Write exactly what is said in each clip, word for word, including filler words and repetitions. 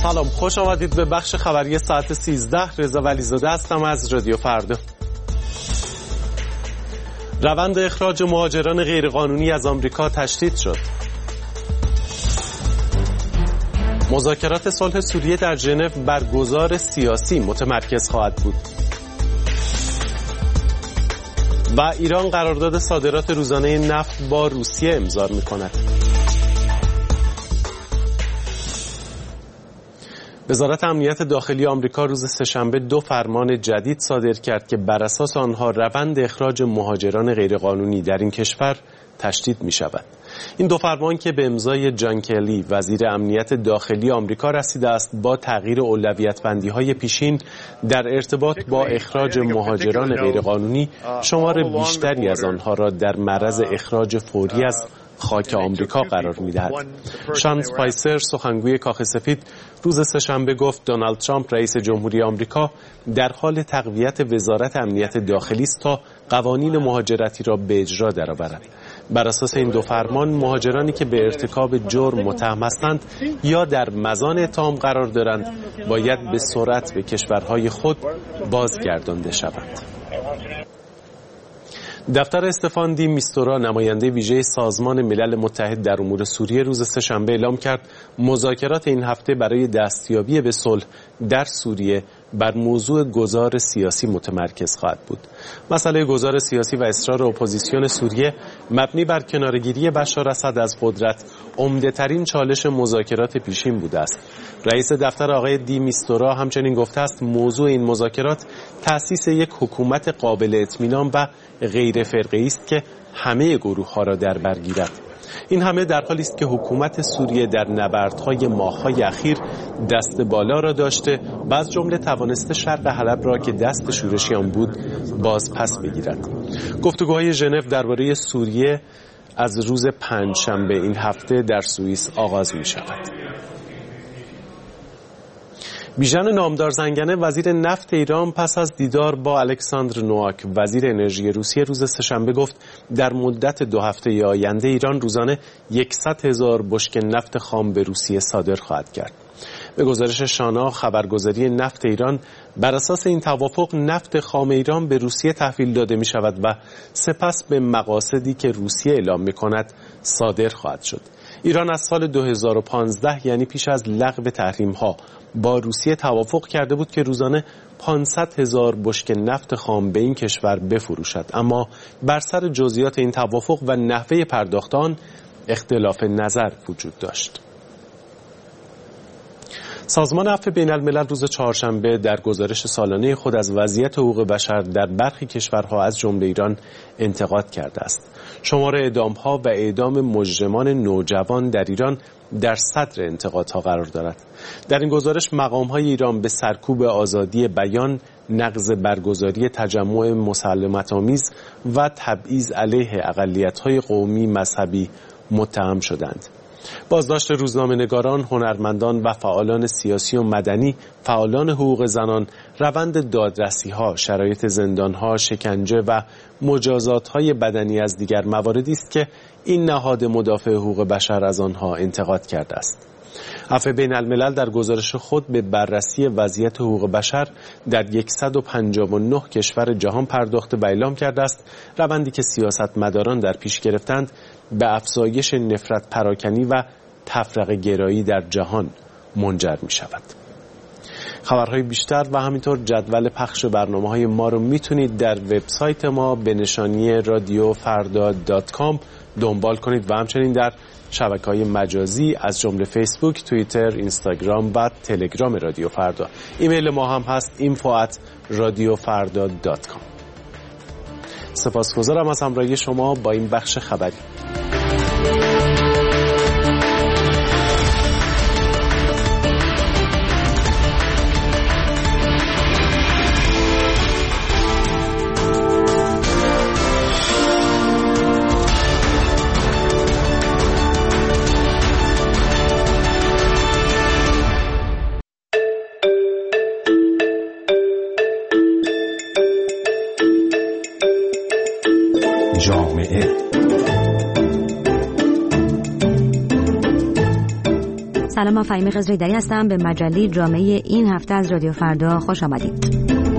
سلام، خوش آمدید به بخش خبری ساعت سیزده. رضا ولیزاده هستم از رادیو فردا. روند اخراج مهاجران غیرقانونی از آمریکا تشدید شد. مذاکرات صلح سوریه در ژنو بر گذار سیاسی متمرکز خواهد بود. و ایران قرارداد صادرات روزانه نفت با روسیه امضا می‌کند. وزارت امنیت داخلی آمریکا روز سه‌شنبه دو فرمان جدید صادر کرد که بر اساس آنها روند اخراج مهاجران غیرقانونی در این کشور تشدید می شود. این دو فرمان که به امضای جان کلی وزیر امنیت داخلی آمریکا رسیده است با تغییر اولویت بندی های پیشین در ارتباط با اخراج مهاجران غیرقانونی شمار بیشتری از آنها را در معرض اخراج فوری از خاک آمریکا قرار می‌دهد. شان اسپایسر سخنگوی کاخ سفید روز سه‌شنبه گفت دونالد ترامپ رئیس جمهوری آمریکا در حال تقویت وزارت امنیت داخلی است تا قوانین مهاجرتی را به اجرا درآورد. بر اساس این دو فرمان مهاجرانی که به ارتکاب جرم متهم هستند یا در مزان اتهام قرار دارند باید به سرعت به کشورهای خود بازگردانده شوند. دفتر استفان دی میستورا نماینده ویژه سازمان ملل متحد در امور سوریه روز سه‌شنبه اعلام کرد مذاکرات این هفته برای دستیابی به صلح در سوریه بر موضوع گذار سیاسی متمرکز خواهد بود. مسئله گذار سیاسی و اصرار اپوزیسیون سوریه مبنی بر کنارگیری بشار اسد از قدرت عمده‌ترین چالش مذاکرات پیشین بوده است. رئیس دفتر آقای دی میستورا همچنین گفته است موضوع این مذاکرات تأسیس یک حکومت قابل اطمینان و غیر فرقه‌ای است که همه گروه‌ها را در بر گیرد. این همه در حالی است که حکومت سوریه در نبردهای ماه‌های اخیر دست بالا را داشته و از جمله توانسته شرق حلب را که دست شورشی آن بود باز پس بگیرد. گفتگوهای ژنو درباره سوریه از روز پنجشنبه این هفته در سوئیس آغاز می شود. بیژن نامدار زنگنه وزیر نفت ایران پس از دیدار با الکساندر نوآک وزیر انرژی روسیه روز سه‌شنبه گفت در مدت دو هفته آینده ایران روزانه صد هزار بشکه نفت خام به روسیه صادر خواهد کرد. به گزارش شانا خبرگزاری نفت ایران بر اساس این توافق نفت خام ایران به روسیه تحویل داده می شود و سپس به مقاصدی که روسیه اعلام می کند صادر خواهد شد. ایران از سال دو هزار و پانزده یعنی پیش از لغو تحریم ها با روسیه توافق کرده بود که روزانه پانصد هزار بشکه نفت خام به این کشور بفروشد، اما بر سر جزئیات این توافق و نحوه پرداخت آن اختلاف نظر وجود داشت. سازمان عفو بین الملل روز چهارشنبه در گزارش سالانه خود از وضعیت حقوق بشر در برخی کشورها از جمله ایران انتقاد کرده است. شمار اعدام‌ها و اعدام مجرمان نوجوان در ایران در صدر انتقادها قرار دارد. در این گزارش مقام‌های ایران به سرکوب آزادی بیان، نقض برگزاری تجمع مسالمت‌آمیز و تبعیض علیه اقلیت‌های قومی مذهبی متهم شدند. بازداشت روزنامه‌نگاران، هنرمندان و فعالان سیاسی و مدنی، فعالان حقوق زنان، روند دادرسی‌ها، شرایط زندان‌ها، شکنجه و مجازات‌های بدنی از دیگر مواردی است که این نهاد مدافع حقوق بشر از آنها انتقاد کرده است. عفو بین الملل در گزارش خود به بررسی وضعیت حقوق بشر در صد و پنجاه و نه کشور جهان پرداخته و اعلام کرده است روندی که سیاستمداران در پیش گرفتند به افزایش نفرت پراکنی و تفرقه گرایی در جهان منجر می شود. خبرهای بیشتر و همینطور جدول پخش برنامه‌های ما رو میتونید در وبسایت ما به نشانی رادیو فردا دات کام دنبال کنید و همچنین در شبکه‌های مجازی از جمله فیسبوک، توییتر، اینستاگرام و تلگرام رادیو فردا. ایمیل ما هم هست اینفو ات رادیو فردا دات کام. سپاسگزارم از همراهی شما با این بخش خبری. جامعه سلام، من فهیمه خضرایدری هستم. به مجله جامعه این هفته از رادیو فردا خوش آمدید.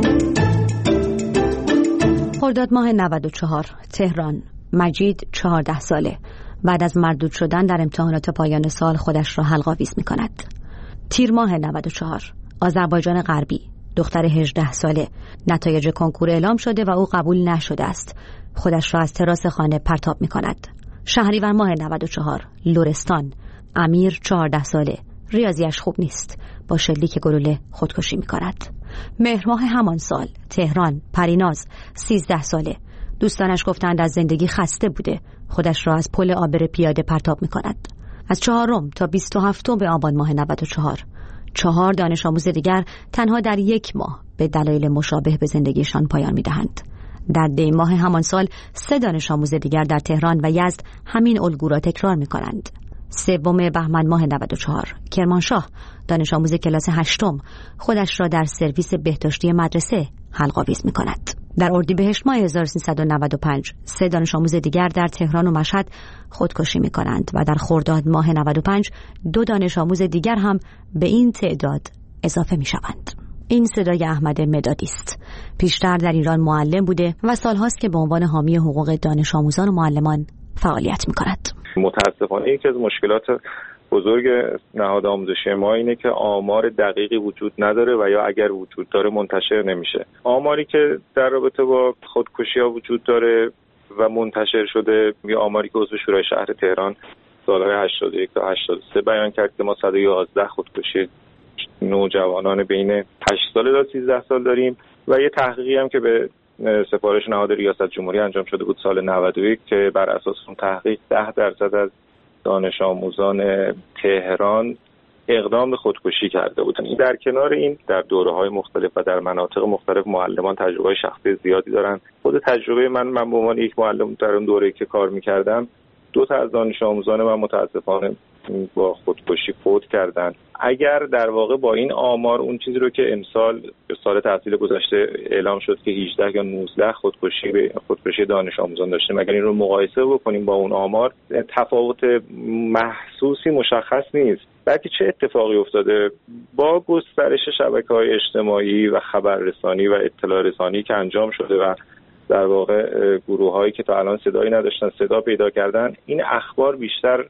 خرداد ماه نود و چهار، تهران. مجید چهارده ساله. بعد از مردود شدن در امتحانات پایان سال خودش را حلق‌آویز می‌کند. تیر ماه نود و چهار، آذربایجان غربی. دختر هجده ساله. نتایج کنکور اعلام شده و او قبول نشده است. خودش را از تراس خانه پرتاب می‌کند. شهریور ماه نود و چهار، لرستان. امیر چهارده ساله. ریاضیش خوب نیست. با شلیک گلوله خودکشی می‌کند. مهر ماه همان سال، تهران. پریناز سیزده ساله. دوستانش گفتند از زندگی خسته بوده. خودش را از پل عابر پیاده پرتاب می‌کند. از چهارم تا بیست و هفتم به آبان ماه نود و چهار، چهار دانش آموز دیگر تنها در یک ماه به دلایل مشابه به زندگیشان پایان می‌دهند. در دی ماه همان سال سه دانش آموز دیگر در تهران و یزد همین الگو را تکرار می‌کنند. سوم بهمن ماه نود و چهار، کرمانشاه. دانش آموز کلاس هشتم خودش را در سرویس بهداشتی مدرسه حلق‌آویز می‌کند. در اردیبهشت ماه هزار و سیصد و نود و پنج سه دانش آموز دیگر در تهران و مشهد خودکشی می‌کنند و در خرداد ماه نود و پنج دو دانش آموز دیگر هم به این تعداد اضافه می‌شوند. این صدای احمد مدادی است. پیشتر در ایران معلم بوده و سال‌هاست که به عنوان حامی حقوق دانش آموزان و معلمان فعالیت می‌کند. متأسفانه یکی از مشکلات بزرگ نهاد آموزشی ما اینه که آمار دقیقی وجود نداره و یا اگر وجود داره منتشر نمیشه. آماری که در رابطه با خودکشی‌ها وجود داره و منتشر شده، یه آماری که عضو شورای شهر تهران سالهای هشتاد و یک تا هشتاد و سه بیان کرد که ما صد و یازده خودکشی نوجوانان بین هشت ساله تا سیزده سال داریم و یه تحقیقی هم که به سفارش نهاد ریاست جمهوری انجام شده بود سال نود و یک که بر اساس اون تحقیق ده درصد از دانش آموزان تهران اقدام به خودکشی کرده بودن. در کنار این در دوره‌های مختلف و در مناطق مختلف معلمان تجربه شخصی زیادی دارن. خود تجربه من من به عنوان یک معلم در اون دوره‌ای که کار می‌کردم، دو تا از دانش آموزان من متاسفانه با خودکشی فوت کردن. اگر در واقع با این آمار اون چیزی رو که امسال به سال تحصیل گذشته اعلام شد که هجده یا نوزده خودکشی به خودکشی دانش آموزان داشتیم، اگر این رو مقایسه بکنیم با اون آمار، تفاوت محسوسی مشخص نیست. بلکه چه اتفاقی افتاده؟ با گسترش شبکه‌های اجتماعی و خبررسانی و اطلاع رسانی که انجام شده و در واقع گروه‌هایی که تا الان صدایی نداشتن صدا پیدا کردن، این اخبار بیشتر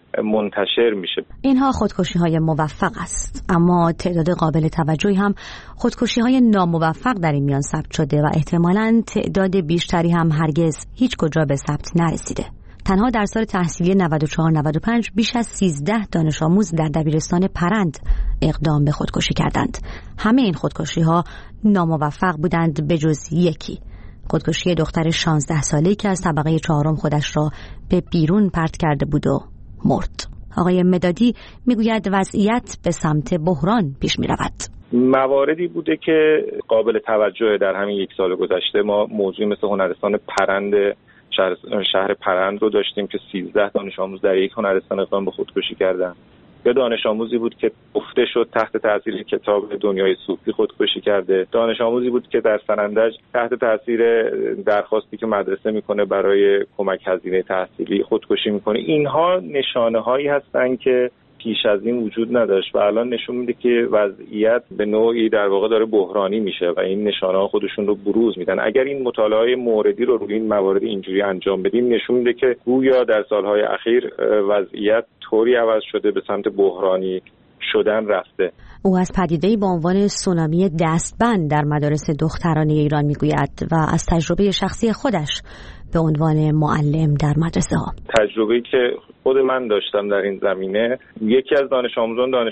منتشر میشه. اینها خودکشی‌های موفق است، اما تعداد قابل توجهی هم خودکشی‌های ناموفق در این میان ثبت شده و احتمالاً تعداد بیشتری هم هرگز هیچ کجا به ثبت نرسیده. تنها در سال تحصیلی نود و چهار نود و پنج بیش از سیزده دانش آموز در دبیرستان پرند اقدام به خودکشی کردند. همه این خودکشی‌ها ناموفق بودند به جز یکی، خودکشی دختر شانزده ساله‌ای که از طبقه چهارم خودش را به بیرون پرت کرده بود و مرد. آقای مدادی میگوید وضعیت به سمت بحران پیش می رود. مواردی بوده که قابل توجه در همین یک سال گذشته. ما موضوعی مثل هنرستان پرند شهر, شهر پرند رو داشتیم که سیزده دانش آموز در یک هنرستان اقدام به خودکشی کردن. یا دانش آموزی بود که گفته شد تحت تاثیر کتاب دنیای صوفی خودکشی کرده. دانش آموزی بود که در سنندج تحت تاثیر درخواستی که مدرسه میکنه برای کمک هزینه تحصیلی خودکشی میکنه. اینها نشانه هایی هستن که پیش از این وجود نداشت و الان نشون میده که وضعیت به نوعی در واقع داره بحرانی میشه و این نشانه ها خودشون رو بروز میدن. اگر این مطالعه موردی رو روی این موارد اینجوری انجام بدیم، نشون میده که گویا در سالهای اخیر وضعیت طوری عوض شده به سمت بحرانی شدن رفته. او از پدیده‌ای با عنوان سونامی دستبند در مدارس دخترانه ایران میگوید و از تجربه شخصی خودش به عنوان معلم در مدرسه ها. تجربه‌ای که خود من داشتم در این زمینه، یکی از دانش آموزان دانش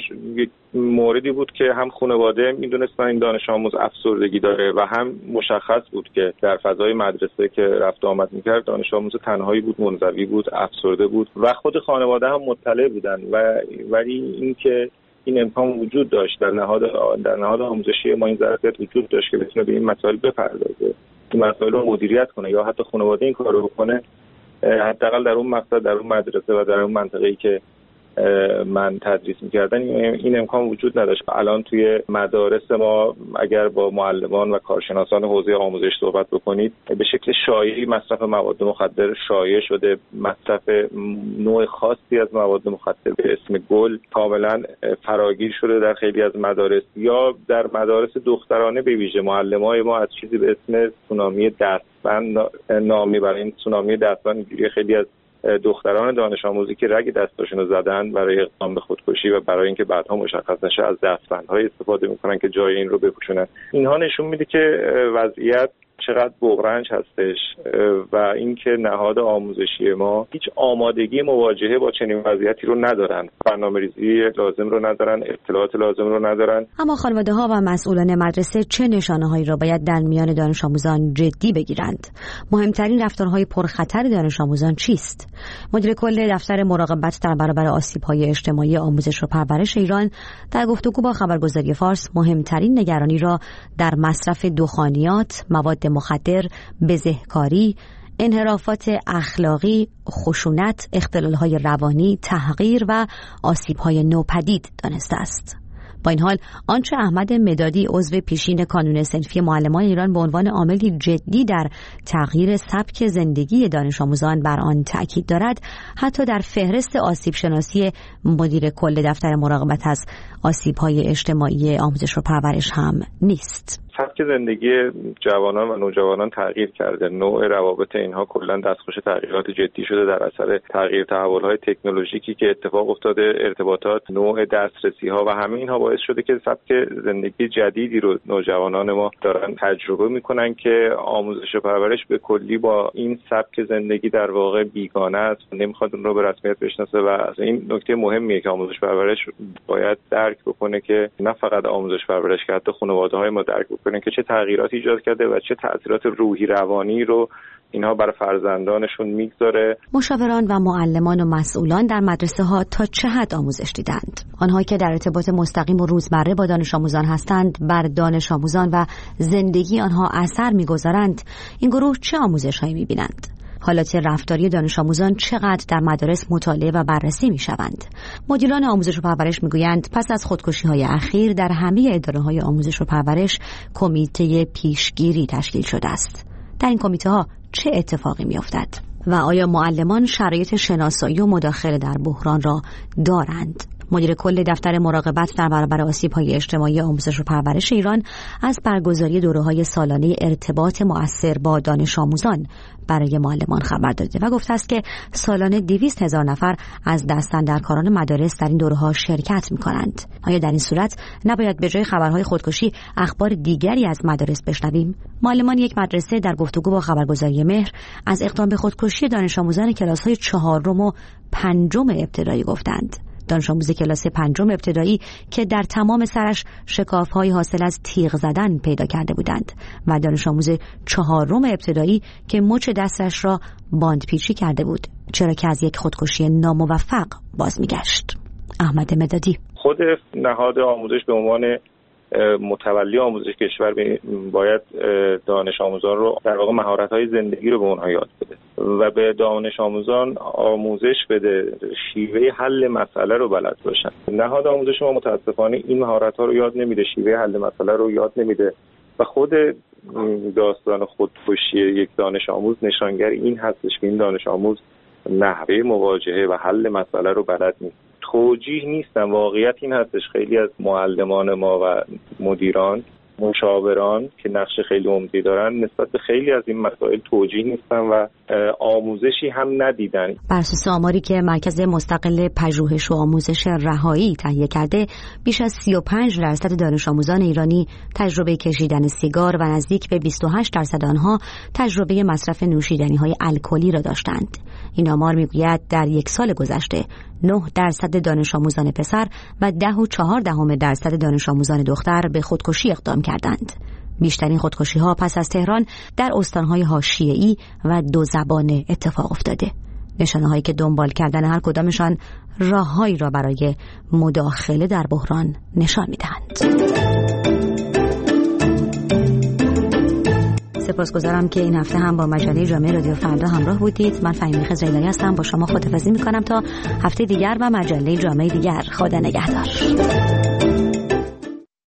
موردی بود که هم خانواده میدونستن این دانش آموز افسردگی داره و هم مشخص بود که در فضای مدرسه که رفت آمد میکرد دانش آموز تنهایی بود، منزوی بود، افسرده بود و خود خانواده هم مطلع بودن و ولی اینکه این امکان وجود داشت در نهاد در نهاد آموزشی ما این ظرفیت وجود داشت که بتونه به این مسائل بپردازه، این مسائل رو مدیریت کنه یا حتی خانواده این کارو بکنه، حداقل در اون مقطع در اون مدرسه و در اون منطقه‌ای که من تدریس می‌کردن این امکان وجود نداشت. الان توی مدارس ما اگر با معلمان و کارشناسان حوزه آموزش صحبت بکنید به شکل شایعی مصرف مواد مخدر شایع شده. مصرف نوع خاصی از مواد مخدر به اسم گل کاملا فراگیر شده در خیلی از مدارس، یا در مدارس دخترانه به ویژه معلمای ما از چیزی به اسم سونامی دستبند نامی برای این سونامی دستبند اینجوری خیلی از دختران دانش آموزی که رگ دستاشون رو زدن برای اقدام به خودکشی و برای اینکه بعدها مشخص نشه از دستبندهای استفاده میکنن که جای این رو بپوشونن. اینها نشون میده که وضعیت چقدر بغرنج هستش و اینکه نهاد آموزشی ما هیچ آمادگی مواجهه با چنین وضعیتی رو ندارن، برنامه‌ریزی لازم رو ندارن، اطلاعات لازم رو ندارن. اما خانواده‌ها و مسئولان مدرسه چه نشانه‌هایی را باید در میان دانش آموزان جدی بگیرند؟ مهمترین رفتارهای پرخطر دانش آموزان چیست؟ مدیر کل دفتر مراقبت در برابر آسیب‌های اجتماعی آموزش و پرورش ایران در گفتگو با خبرگزاری فارس مهمترین نگرانی را در مصرف دخانیات، مواد مخدر، بزهکاری، انحرافات اخلاقی، خشونت، اختلال‌های روانی، تحقیر و آسیب‌های نوپدید دانسته است. با این حال آنچه احمد مدادی عضو پیشین کانون صنفی معلمان ایران به عنوان عاملی جدی در تغییر سبک زندگی دانش آموزان بر آن تأکید دارد، حتی در فهرست آسیب شناسی مدیر کل دفتر مراقبت از آسیب‌های اجتماعی آموزش و پرورش هم نیست. سبک زندگی جوانان و نوجوانان تغییر کرده. نوع روابط اینها کلا دستخوش تغییرات جدی شده در اثر تغییر تحول‌های تکنولوژیکی که اتفاق افتاده، ارتباطات، نوع دسترسی‌ها و همه اینها باعث شده که سبک زندگی جدیدی رو نوجوانان ما دارن تجربه می‌کنن که آموزش و پرورش به کلی با این سبک زندگی در واقع بیگانه است، نمی‌خواد اون رو به رسمیت بشناسه و این نکته مهمیه که آموزش پرورش باید درک بکنه که نه فقط آموزش پرورش که حتی خانواده‌های ما درک بکنن که چه تغییراتی ایجاد کرده و چه تأثیرات روحی روانی رو اینها بر فرزندانشون میگذاره. مشاوران و معلمان و مسئولان در مدرسه ها تا چه حد آموزش دیدند؟ آنها که در ارتباط مستقیم و روزمره با دانش آموزان هستند بر دانش آموزان و زندگی آنها اثر میگذارند. این گروه چه آموزش‌هایی می‌بینند؟ حالات رفتاری دانش آموزان چقدر در مدارس مطالعه و بررسی می شوند؟ مدیران آموزش و پرورش می گویند پس از خودکشی های اخیر در همه اداره های آموزش و پرورش کمیته پیشگیری تشکیل شده است. در این کمیته ها چه اتفاقی می افتد؟ و آیا معلمان شرایط شناسایی و مداخله در بحران را دارند؟ مدیر کل دفتر مراقبت در برابر آسیب‌های اجتماعی آموزش و پرورش ایران از برگزاری دوره‌های سالانه ارتباط مؤثر با دانش آموزان برای معلمان خبر داده و گفته است که سالانه دویست هزار نفر از دستاندرکاران مدارس در این دوره‌ها شرکت می‌کنند. آیا در این صورت نباید به جای خبرهای خودکشی اخبار دیگری از مدارس بشنویم؟ معلمان یک مدرسه در گفتگو با خبرگزاری مهر از اقدام به خودکشی دانش آموزان کلاس‌های چهارم و پنجم ابتدایی گفتند. دانش آموز کلاس پنجم ابتدایی که در تمام سرش شکاف‌های حاصل از تیغ زدن پیدا کرده بودند و دانش آموز چهارم ابتدایی که مچ دستش را باندپیچی کرده بود، چرا که از یک خودکشی ناموفق باز میگشت. احمد مدادی: خود نهاد آموزش به عنوان متولی آموزش کشور باید دانش آموزان رو در واقع مهارت‌های زندگی رو به اونها یاد بده و به دانش آموزان آموزش بده شیوه حل مسئله رو بلد باشن. نهاد آموزش ما متاسفانه این مهارت‌ها رو یاد نمیده، شیوه حل مسئله رو یاد نمیده و خود داستان خودکشی یک دانش آموز نشانگر این هستش که این دانش آموز نحوه مواجهه و حل مسئله رو بلد نیست. توجیه نیستن. واقعیت این هستش خیلی از معلمان ما و مدیران، مشاوران که نقش خیلی عمده‌ای دارن نسبت به خیلی از این مسائل توجیه نیستن و آموزشی هم ندیدن. بر اساس آماری که مرکز مستقل پژوهش و آموزش رهایی تهیه کرده، بیش از سی و پنج درصد دانش آموزان ایرانی تجربه کشیدن سیگار و نزدیک به بیست و هشت درصد آنها تجربه مصرف نوشیدنی‌های الکلی را داشتند. این آمار میگوید در یک سال گذشته نه درصد دانش آموزان پسر و ده و چهار دهم درصد دانش آموزان دختر به خودکشی اقدام کردند. بیشترین خودکشی ها پس از تهران در استانهای حاشیه‌ای و دو زبانه اتفاق افتاده. نشانه هایی که دنبال کردن هر کدامشان راههایی را برای مداخله در بحران نشان میدهند. سپاسگزارم که این هفته هم با مجله جامعه رادیو فردا همراه بودید. من فهیمه خضرایی هستم، با شما خداحافظی میکنم تا هفته دیگر و مجله جامعه دیگر. خدا نگهدار.